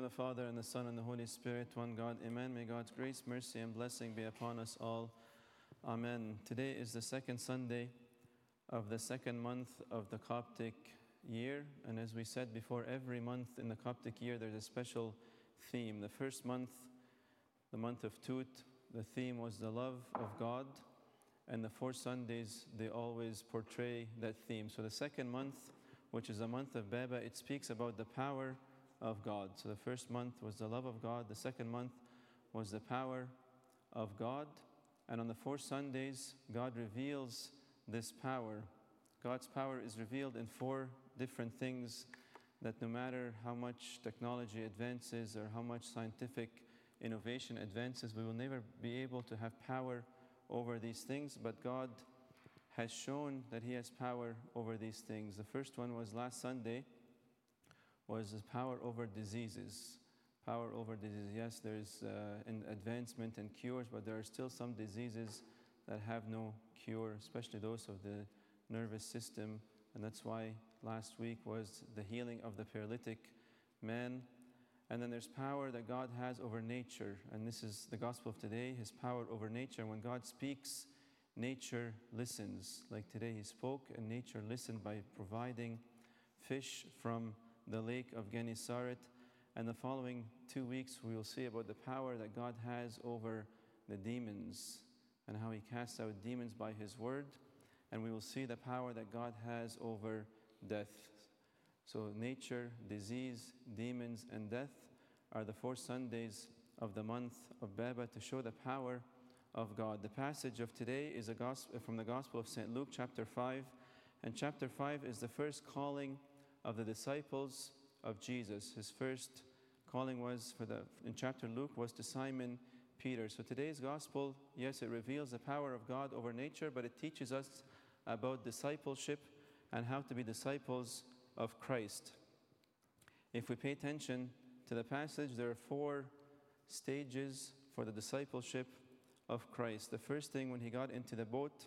of the Father, and the Son, and the Holy Spirit, one God. Amen. May God's grace, mercy, and blessing be upon us all. Amen. Today is the second Sunday of the second month of the Coptic year. And as we said before, every month in the Coptic year, there's a special theme. The first month, the month of Tut, the theme was the love of God. And the 4 Sundays, they always portray that theme. So the second month, which is the month of Baba, it speaks about the power of God. So the first month was the love of God. The second month was the power of God. And on the 4 Sundays, God reveals this power. God's power is revealed in 4 different things that no matter how much technology advances or how much scientific innovation advances, we will never be able to have power over these things. But God has shown that He has power over these things. The first one was last Sunday, was His power over diseases. Power over diseases. Yes, there's an advancement and cures, but there are still some diseases that have no cure, especially those of the nervous system. And that's why last week was the healing of the paralytic man. And then there's power that God has over nature. And this is the gospel of today, His power over nature. And when God speaks, nature listens. Like today He spoke and nature listened by providing fish from the lake of Gennesaret. And the following 2 weeks we will see about the power that God has over the demons and how He casts out demons by His word. And we will see the power that God has over death. So nature, disease, demons, and death are the 4 Sundays of the month of Baba to show the power of God. The passage of today is from the Gospel of St. Luke, chapter 5. And chapter 5 is the first calling of the disciples of Jesus. His first calling in chapter Luke was to Simon Peter. So today's Gospel, yes, it reveals the power of God over nature, but it teaches us about discipleship and how to be disciples of Christ. If we pay attention to the passage, there are 4 stages for the discipleship of Christ. The first thing, when He got into the boat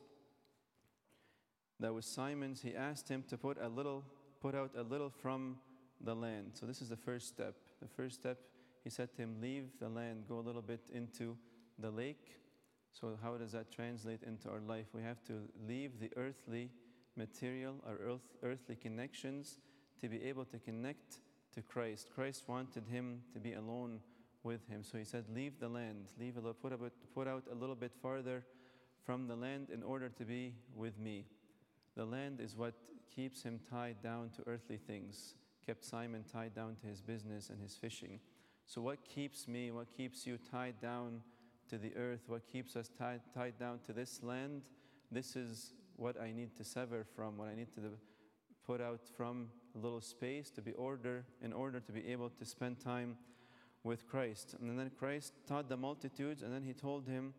that was Simon's, He asked him to put out a little from the land. So this is the first step. The first step, He said to him, leave the land, go a little bit into the lake. So how does that translate into our life? We have to leave the earthly material, our earthly connections, to be able to connect to Christ. Christ wanted him to be alone with Him. So He said, leave the land, put out a little bit farther from the land in order to be with me. The land is what keeps him tied down to earthly things, kept Simon tied down to his business and his fishing. So what keeps me, what keeps you tied down to the earth, what keeps us tied down to this land? This is what I need to sever from, what I need to put out from a little space in order to be able to spend time with Christ. And then Christ taught the multitudes, and then He told him,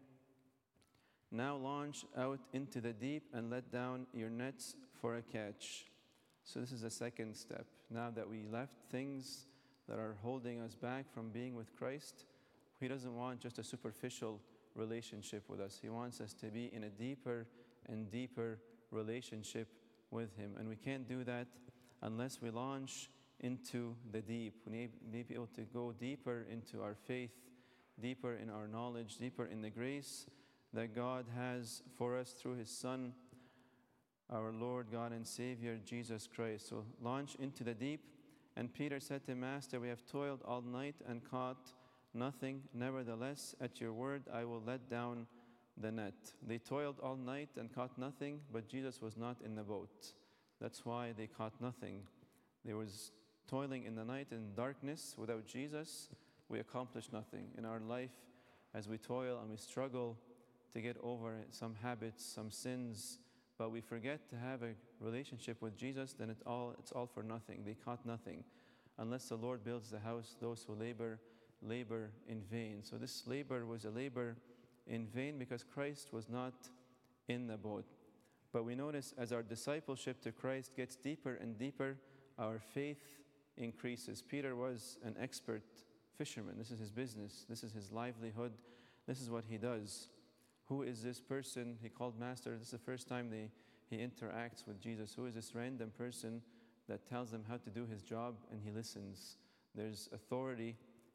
now launch out into the deep and let down your nets for a catch. So this is the second step. Now that we left things that are holding us back from being with Christ, He doesn't want just a superficial relationship with us. He wants us to be in a deeper and deeper relationship with Him. And we can't do that unless we launch into the deep. We need to be able to go deeper into our faith, deeper in our knowledge, deeper in the grace that God has for us through His Son, our Lord, God, and Savior, Jesus Christ. So launch into the deep. And Peter said to Him, Master, we have toiled all night and caught nothing. Nevertheless, at your word, I will let down the net. They toiled all night and caught nothing, but Jesus was not in the boat. That's why they caught nothing. They was toiling in the night in darkness. Without Jesus, we accomplish nothing. In our life, as we toil and we struggle to get over some habits, some sins, but we forget to have a relationship with Jesus, then it's all for nothing. They caught nothing. Unless the Lord builds the house, those who labor in vain. So this labor was a labor in vain because Christ was not in the boat. But we notice as our discipleship to Christ gets deeper and deeper, our faith increases. Peter was an expert fisherman. This is his business. This is his livelihood. This is what he does. Who is this person he called Master? This is the first time he interacts with Jesus. Who is this random person that tells him how to do his job and he listens? There's authority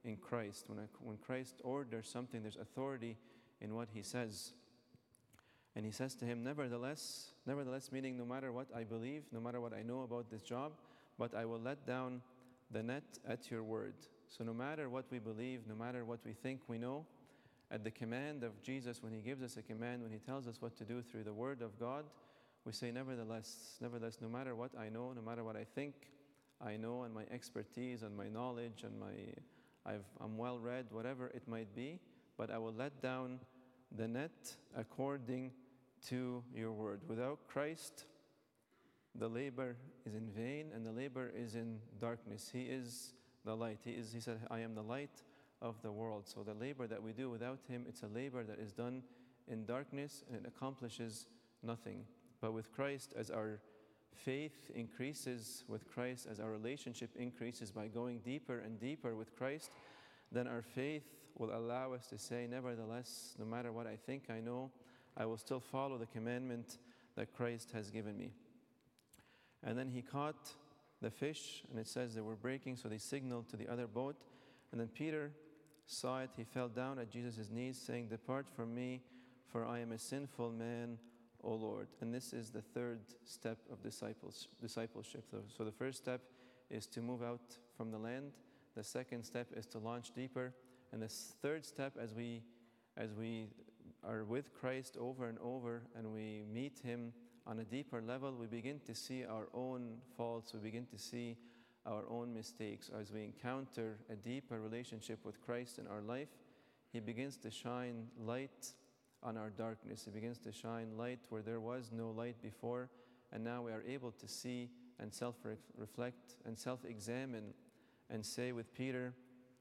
in Christ. When Christ orders something, there's authority in what he says. And he says to him, nevertheless, meaning no matter what I believe, no matter what I know about this job, but I will let down the net at your word. So no matter what we believe, no matter what we think we know, at the command of Jesus, when he gives us a command, when he tells us what to do through the word of God, we say, nevertheless, no matter what I know, no matter what I think I know, and my expertise and my knowledge and I'm well read, whatever it might be, but I will let down the net according to your word. Without Christ, the labor is in vain and the labor is in darkness. He is the light. He said, I am the light of the world. So the labor that we do without him, it's a labor that is done in darkness and it accomplishes nothing. But with Christ, as our faith increases with Christ, as our relationship increases by going deeper and deeper with Christ, then our faith will allow us to say, nevertheless, no matter what I think I know, I will still follow the commandment that Christ has given me. And then he caught the fish, and it says they were breaking, so they signaled to the other boat. And then Peter saw it. He fell down at Jesus' knees, saying, depart from me, for I am a sinful man, O Lord. And this is the third step of discipleship. So the first step is to move out from the land. The second step is to launch deeper. And the third step, as we are with Christ over and over, and we meet him on a deeper level, we begin to see our own faults, we begin to see our own mistakes. As we encounter a deeper relationship with Christ in our life, he begins to shine light on our darkness. He begins to shine light where there was no light before, and now we are able to see and self-reflect and self-examine and say with Peter,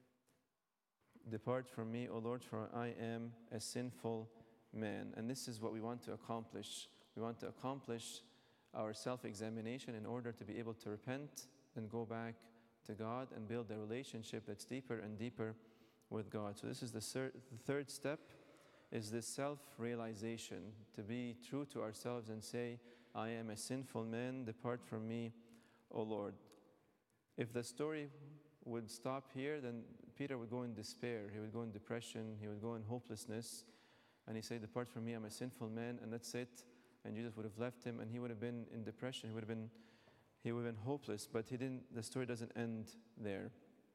depart from me, O Lord, for I am a sinful man. And this is what we want to accomplish. We want to accomplish our self-examination in order to be able to repent and go back to God and build a relationship that's deeper and deeper with God. So this is the third step, is this self-realization, to be true to ourselves and say, I am a sinful man, depart from me, O Lord. If the story would stop here, then Peter would go in despair, he would go in depression, he would go in hopelessness, and he said, depart from me, I'm a sinful man, and that's it. And Jesus would have left him, and he would have been in depression, he would have been hopeless, but he didn't. The story doesn't end there.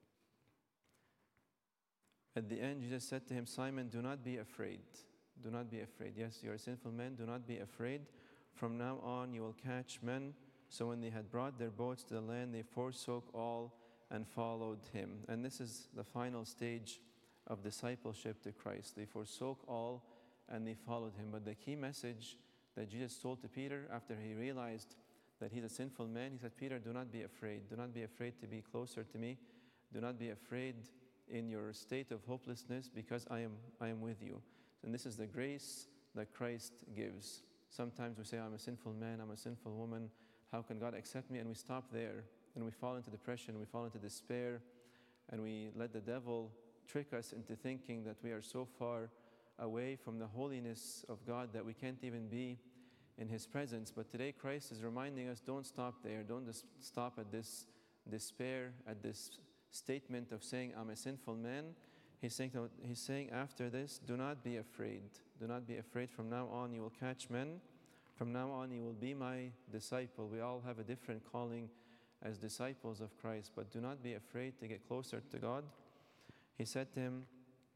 At the end, Jesus said to him, Simon, do not be afraid. Do not be afraid. Yes, you are a sinful man, do not be afraid. From now on, you will catch men. So when they had brought their boats to the land, they forsook all and followed him. And this is the final stage of discipleship to Christ. They forsook all and they followed him. But the key message that Jesus told to Peter after he realized that he's a sinful man, he said, Peter, do not be afraid. Do not be afraid to be closer to me. Do not be afraid in your state of hopelessness, because I am with you. And this is the grace that Christ gives. Sometimes we say, I'm a sinful man, I'm a sinful woman. How can God accept me? And we stop there. And we fall into depression, we fall into despair, and we let the devil trick us into thinking that we are so far away from the holiness of God that we can't even be in his presence. But today Christ is reminding us, don't stop there. Don't just stop at this despair, at this statement of saying, I'm a sinful man. He's saying after this, do not be afraid. Do not be afraid. From now on, you will catch men. From now on, you will be my disciple. We all have a different calling as disciples of Christ, but do not be afraid to get closer to God. He said to him,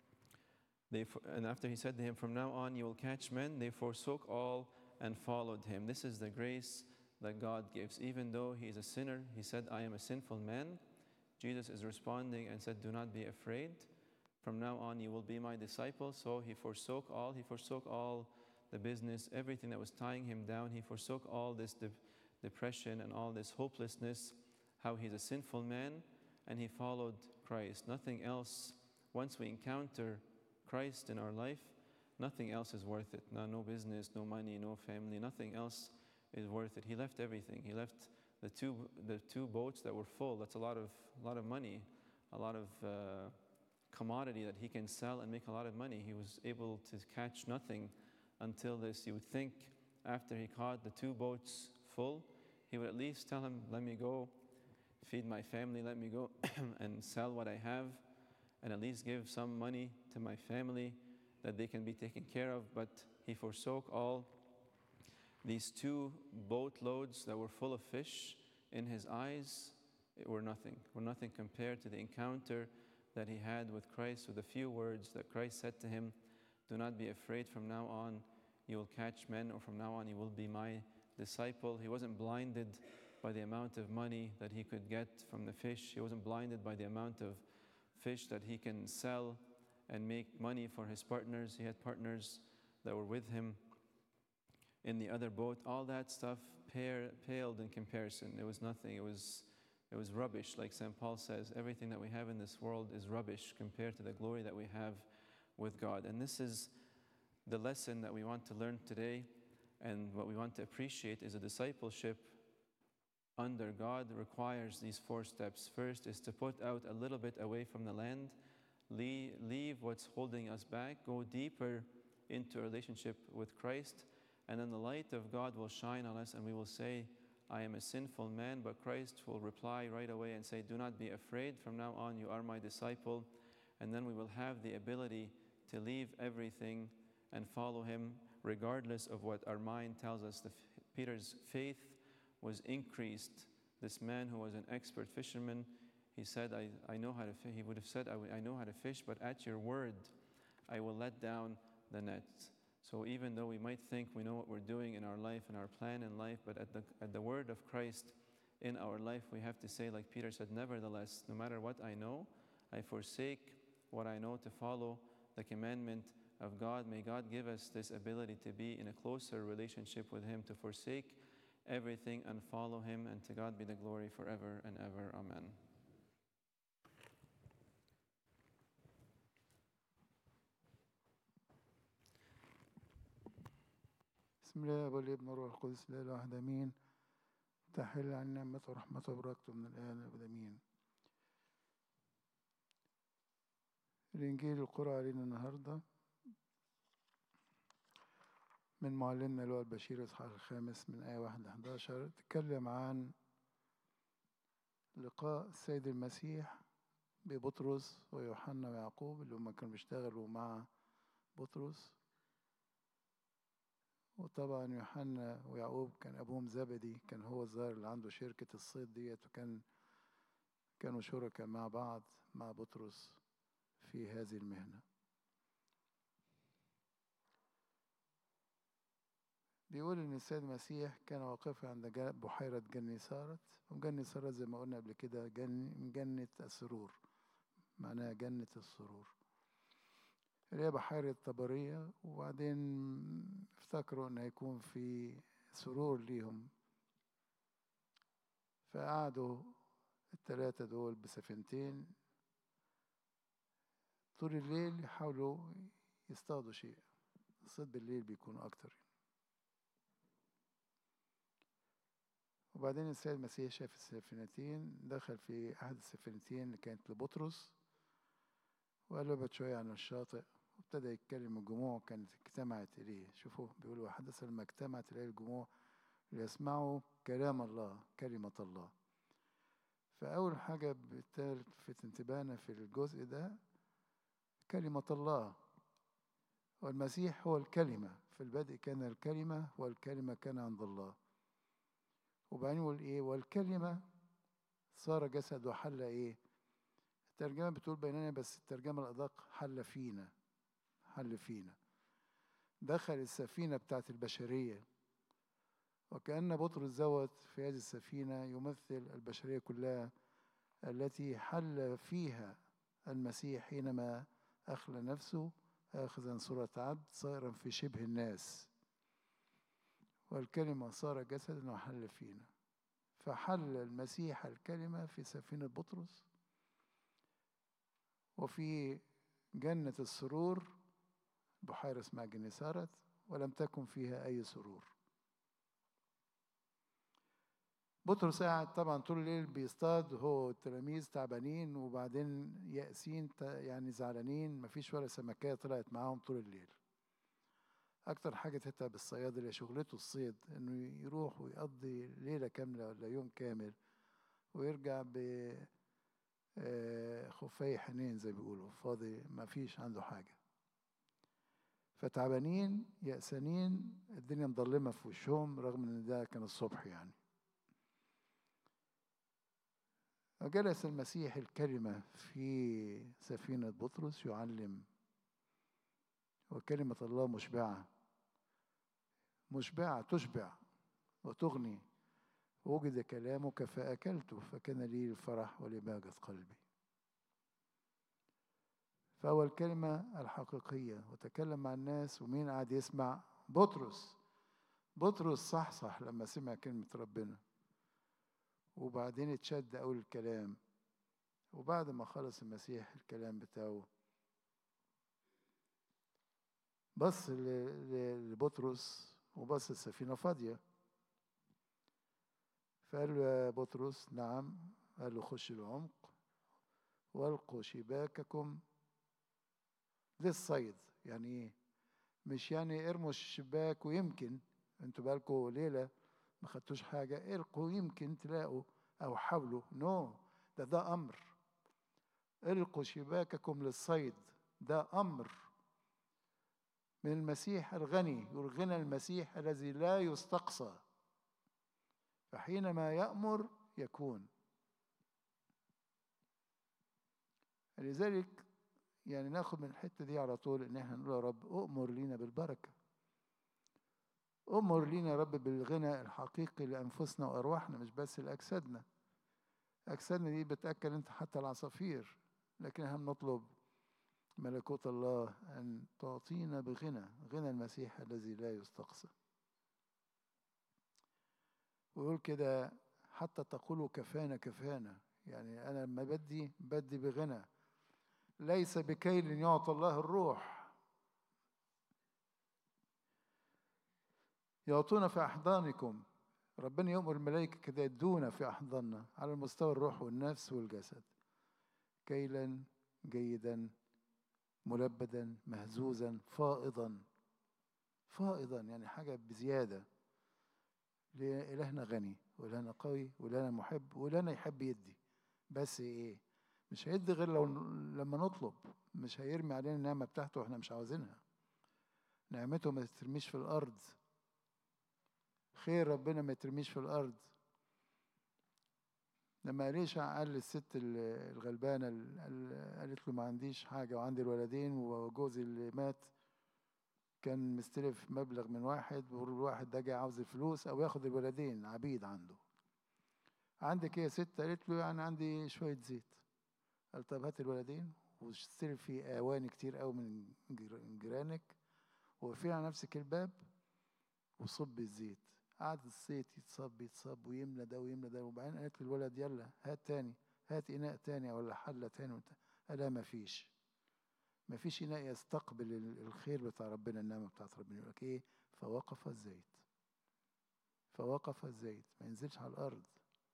and after he said to him, from now on, you will catch men, they forsook all and followed him. This is the grace that God gives. Even though he is a sinner, he said, I am a sinful man. Jesus is responding and said, do not be afraid. From now on, you will be my disciple. So he forsook all the business, everything that was tying him down. He forsook all this depression and all this hopelessness, how he's a sinful man, and he followed Christ. Nothing else, once we encounter Christ in our life, nothing else is worth it. No business, no money, no family, nothing else is worth it. He left everything. He left the two boats that were full. That's a lot of money, a lot of commodity that he can sell and make a lot of money. He was able to catch nothing until this. You would think after he caught the two boats full, he would at least tell him, let me go feed my family, let me go and sell what I have and at least give some money to my family that they can be taken care of. But he forsook all. These 2 boatloads that were full of fish in his eyes were nothing compared to the encounter that he had with Christ, with the few words that Christ said to him, "Do not be afraid, from now on you will catch men," or "from now on you will be my disciple." He wasn't blinded by the amount of money that he could get from the fish. He wasn't blinded by the amount of fish that he can sell and make money for his partners. He had partners that were with him in the other boat. All that stuff paled in comparison. It was nothing. It was rubbish, like St. Paul says. Everything that we have in this world is rubbish compared to the glory that we have with God. And this is the lesson that we want to learn today, and what we want to appreciate is a discipleship under God requires these 4 steps. First is to put out a little bit away from the land, leave what's holding us back, go deeper into a relationship with Christ, and then the light of God will shine on us, and we will say, "I am a sinful man," but Christ will reply right away and say, "Do not be afraid, from now on you are my disciple." And then we will have the ability to leave everything and follow him regardless of what our mind tells us. Peter's faith was increased. This man who was an expert fisherman, he said, I know how to fish. He would have said, I know how to fish, but at your word, I will let down the net. So even though we might think we know what we're doing in our life and our plan in life, but at the word of Christ in our life, we have to say, like Peter said, "Nevertheless, no matter what I know, I forsake what I know to follow the commandment of God." May God give us this ability to be in a closer relationship with him, to forsake everything and follow him, and to God be the glory forever and ever. Amen. بسم الله والابن والروح القدس لا اله الا امين. تحل عن نعمته ورحمته وبركته من الان والابد امين. الانجيل القرآن علينا النهارده من معلمنا اللي هو البشير اصحاح 5 من آية 1 ل 11. تكلم عن لقاء السيد المسيح ببطرس ويوحنا ويعقوب اللي هم كانوا بيشتغلوا مع بطرس. وطبعا يوحنا ويعقوب كان أبوهم زبدي، كان هو الظاهر اللي عنده شركة الصيد ديت، كانوا شركاء مع بعض مع بطرس في هذه المهنة. بيقول إن السيد المسيح كان واقفا عند بحيرة جنيسارت. وجنيسارت زي ما قلنا قبل كده من جنة السرور، معناها جنة السرور اللي هي بحيرة طبرية. وبعدين افتكروا إن هيكون في سرور ليهم، فقعدوا الثلاثة دول بسفينتين طول الليل يحاولوا يصطادوا شيء. الصيد بالليل بيكون أكتر. وبعدين السيد المسيح شاف السفينتين، دخل في أحد السفينتين اللي كانت لبطرس وقال له ابعد شوية عن الشاطئ، وابتدى يتكلم. الجموع كانت اجتمعت إليه. شوفوا بيقولوا حدث لما اجتمعت إليه الجموع ليسمعوا كلام الله، كلمة الله. فأول حاجة بتلفت انتباهنا في الجزء ده كلمة الله. والمسيح هو الكلمة، في البدء كان الكلمة والكلمة كان عند الله. وبعدين يقول إيه؟ والكلمة صار جسد وحل إيه؟ الترجمة بتقول بيننا، بس الترجمة الأدق حل فينا. حل فينا، دخل السفينة بتاعت البشرية. وكأن بطرس زوت في هذه السفينة يمثل البشرية كلها التي حل فيها المسيح حينما أخلى نفسه آخذا صورة عبد صائرا في شبه الناس. والكلمة صار جسدا وحل فينا. فحل المسيح الكلمة في سفينة بطرس وفي جنة السرور، بحيرة اسمها جنيسارت، ولم تكن فيها أي سرور. بطرس قاعد طبعا طول الليل بيصطاد، هو التلاميذ تعبانين وبعدين يأسين، يعني زعلانين، مفيش ولا سمكية طلعت معاهم طول الليل. أكتر حاجة تتعب الصياد اللي شغلته الصيد، إنه يروح ويقضي ليلة كاملة ولا يوم كامل ويرجع خفي حنين زي بيقولوا، فاضي ما فيش عنده حاجة، فتعبانين يأسانين، الدنيا مظلمة في وشهم رغم ان ده كان الصبح يعني. وجلس المسيح الكلمة في سفينة بطرس يعلم، وكلمة الله مشبعة تشبع وتغني، وجد كلامك فأكلته فكان لي الفرح ولبهجة قلبي. فهو الكلمة الحقيقية، وتكلم مع الناس، ومين قاعد يسمع؟ بطرس صحصح لما سمع كلمة ربنا، وبعدين اتشد أول الكلام. وبعد ما خلص المسيح الكلام بتاعه، بص لبطرس وبص السفينة فاضية، فقال له يا بطرس نعم، قال له خش العمق والقوا شباككم للصيد. يعني ايه؟ مش يعني ارموا الشباك ويمكن انتوا بقالكوا ليلة ما خدتوش حاجة القوا يمكن تلاقوا، او حاولوا. ده امر. القوا شباككم للصيد، ده امر من المسيح الغني، يرغن المسيح الذي لا يستقصى، فحينما يأمر يكون. لذلك يعني ناخد من الحتة دي على طول ان احنا نقول يا رب أؤمر لينا بالبركة، أؤمر لينا يا رب بالغنى الحقيقي لأنفسنا وأرواحنا، مش بس لأجسادنا. أجسادنا دي بتأكل انت حتى العصافير، لكن احنا بنطلب ملكوت الله أن تعطينا بغنى، غنى المسيح الذي لا يستقصى. ويقول كده حتى تقولوا كفانا كفانا، يعني أنا لما بدي بغنى، ليس بكيل يعطى الله الروح. يعطونا في أحضانكم، ربنا يؤمر الملائكة كده يدونا في أحضاننا على المستوى الروح والنفس والجسد، كيلا جيدا ملبدا مهزوزا فائضا يعني حاجة بزيادة. لإلهنا غني، وإلهنا قوي، وإلهنا محب، وإلهنا يحب يدي. بس إيه؟ مش هيدي غير لما نطلب. مش هيرمي علينا النعمة بتاعته وإحنا مش عاوزينها. نعمته ما تترميش في الأرض، خير ربنا ما يترميش في الأرض. لما إليشع قال للست الغلبانة قالت له ما عنديش حاجة وعندي الولدين وجوزي اللي مات كان مستلف مبلغ من واحد، والواحد ده جاي عاوز الفلوس أو ياخد الولدين عبيد عنده. عندك إيه يا ست؟ قالت له يعني عندي شوية زيت. قال طب هات الولدين واشتري في أواني كتير قوي من جيرانك، وقفي على نفسك الباب وصب الزيت. قعد الزيت يتصب ويملى ده ويملى ده، وبعدين قالت للولد يلا هات تاني، هات إناء تاني ولا حلة تاني. قال لا مفيش إناء يستقبل الخير بتاع ربنا، النعمة بتاعت ربنا. يقول لك إيه؟ فوقف الزيت ما ينزلش على الأرض.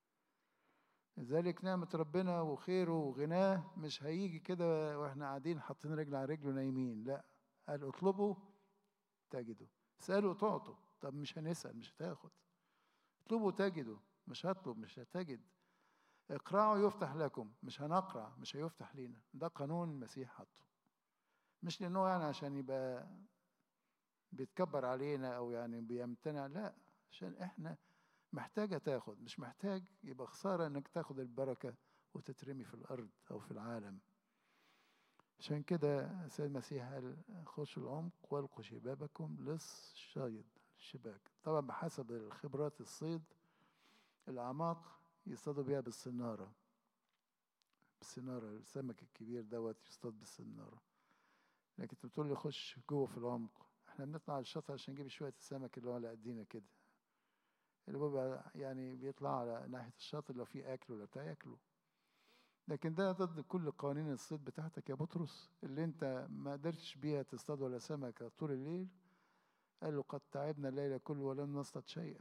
لذلك نعمة ربنا وخيره وغناه مش هيجي كده واحنا قاعدين حاطين رجل على رجل ونايمين، لا. قال اطلبوا تجدوا، اسألوا تعطوا. طب مش هنسأل مش هتاخد. اطلبوا تجدوا، مش هطلب مش هتجد. اقرعوا يفتح لكم، مش هنقرع مش هيفتح لينا. ده قانون المسيح حطه، مش لأنه يعني عشان يبقى بيتكبر علينا أو يعني بيمتنع، لا، عشان احنا محتاجة تاخد. مش محتاج يبقى خسارة انك تاخد البركة وتترمي في الأرض أو في العالم. عشان كده السيد المسيح قال خشوا العمق والقوا شبابكم للصيد. الشباك طبعا بحسب خبرات الصيد، الأعماق يصطادوا بيها بالسنارة. السمك الكبير دوت يصطاد بالسنارة. لكن انت بتقول لي خش جوه في العمق، احنا بنطلع على الشط عشان نجيب شوية السمك اللي هو على قدينا كده، اللي بيبقى يعني بيطلع على ناحية الشاطئ لو في أكل ولا بتاع ياكله. لكن ده ضد كل قوانين الصيد بتاعتك يا بطرس، اللي انت ما قدرتش بيها تصطاد ولا سمكة طول الليل. قال له قد تعبنا الليل كله ولم نصطاد شيئا.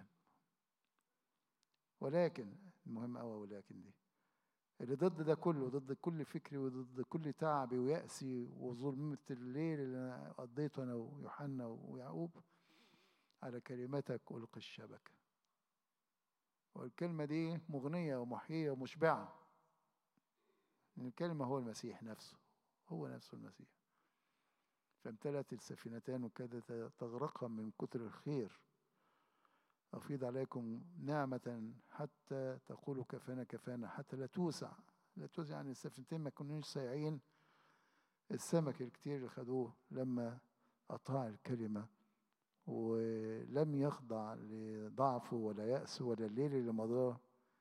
ولكن المهم قوي ولكن دي اللي ضد ده كله، ضد كل فكري وضد كل تعبي ويأسي وظلمة الليل اللي أنا قضيته أنا ويوحنا ويعقوب، على كلمتك ألقي الشبكة. والكلمة دي مغنية ومحيية ومشبعة. لأن الكلمة هو المسيح نفسه، هو نفسه المسيح. فامتلأت السفينتان وكادت تغرقا من كتر الخير. أفيض عليكم نعمة حتى تقولوا كفانا كفانا، حتى لا توسع. لا توسع يعني السفينتين ما كانوش سايعين. السمك الكتير اللي خدوه لما أطاع الكلمة ولم يخضع لضعفه ولا يأسه ولا الليل اللي مضاه،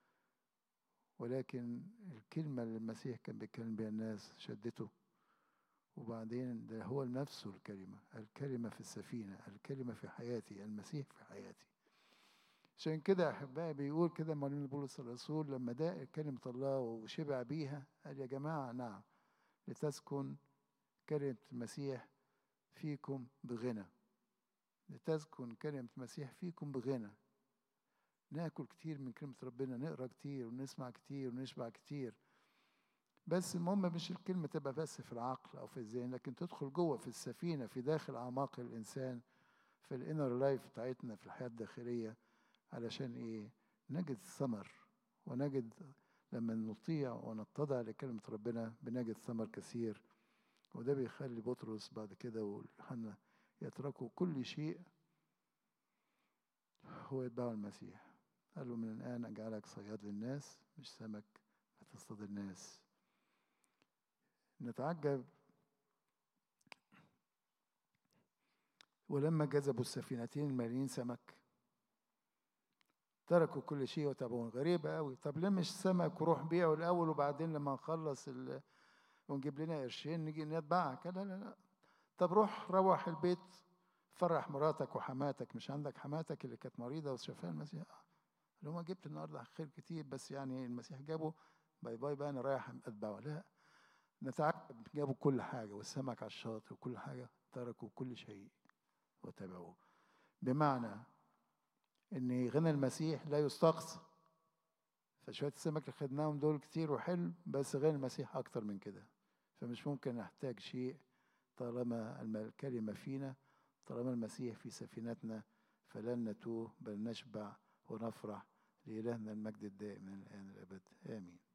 ولكن الكلمة اللي المسيح كان بيتكلم بها الناس شدته. وبعدين ده هو نفسه الكلمة، الكلمة في السفينة، الكلمة في حياتي، المسيح في حياتي. عشان كده أحبائي بيقول كده معلم بولس الرسول لما داق كلمة الله وشبع بيها قال يا جماعة نعم لتسكن كلمة المسيح فيكم بغنى. لتسكن كلمة المسيح فيكم بغنى. ناكل كتير من كلمة ربنا، نقرأ كتير ونسمع كتير ونشبع كتير، بس المهم مش الكلمة تبقى بس في العقل أو في الذهن، لكن تدخل جوه في السفينة في داخل أعماق الإنسان، في الانر لايف بتاعتنا، في الحياة الداخلية. علشان إيه؟ نجد ثمر، ونجد لما نطيع ونتضع لكلمة ربنا بنجد ثمر كثير. وده بيخلي بطرس بعد كده ويوحنا يتركوا كل شيء هو يتبعوا المسيح. قال له من الآن أجعلك صياد للناس مش سمك هتصطاد الناس. نتعجب ولما جذبوا السفينتين المالين سمك تركوا كل شيء وتابعون. غريبة قوي. طب ليه مش سمك وروح بيعه الأول وبعدين لما نخلص ونجيب لنا قرشين نيجي نتبعك؟ لا لا لا. طب روح البيت فرح مراتك وحماتك. مش عندك حماتك اللي كانت مريضة وشافها المسيح؟ لو ما جبت النهارده خير كتير بس يعني المسيح جابه، باي باي بقى أنا رايح أتبعه. لا، نتعجب جابوا كل حاجة والسمك على الشاطئ وكل حاجة، تركوا كل شيء وتبعوه. بمعنى ان غنى المسيح لا يستقصى. فشوية السمك اللي خدناهم دول كتير وحلو، بس غنى المسيح اكتر من كده. فمش ممكن نحتاج شيء طالما الكلمة فينا، طالما المسيح في سفينتنا، فلن نتوه بل نشبع ونفرح. لإلهنا المجد الدائم من الآن الأبد آمين.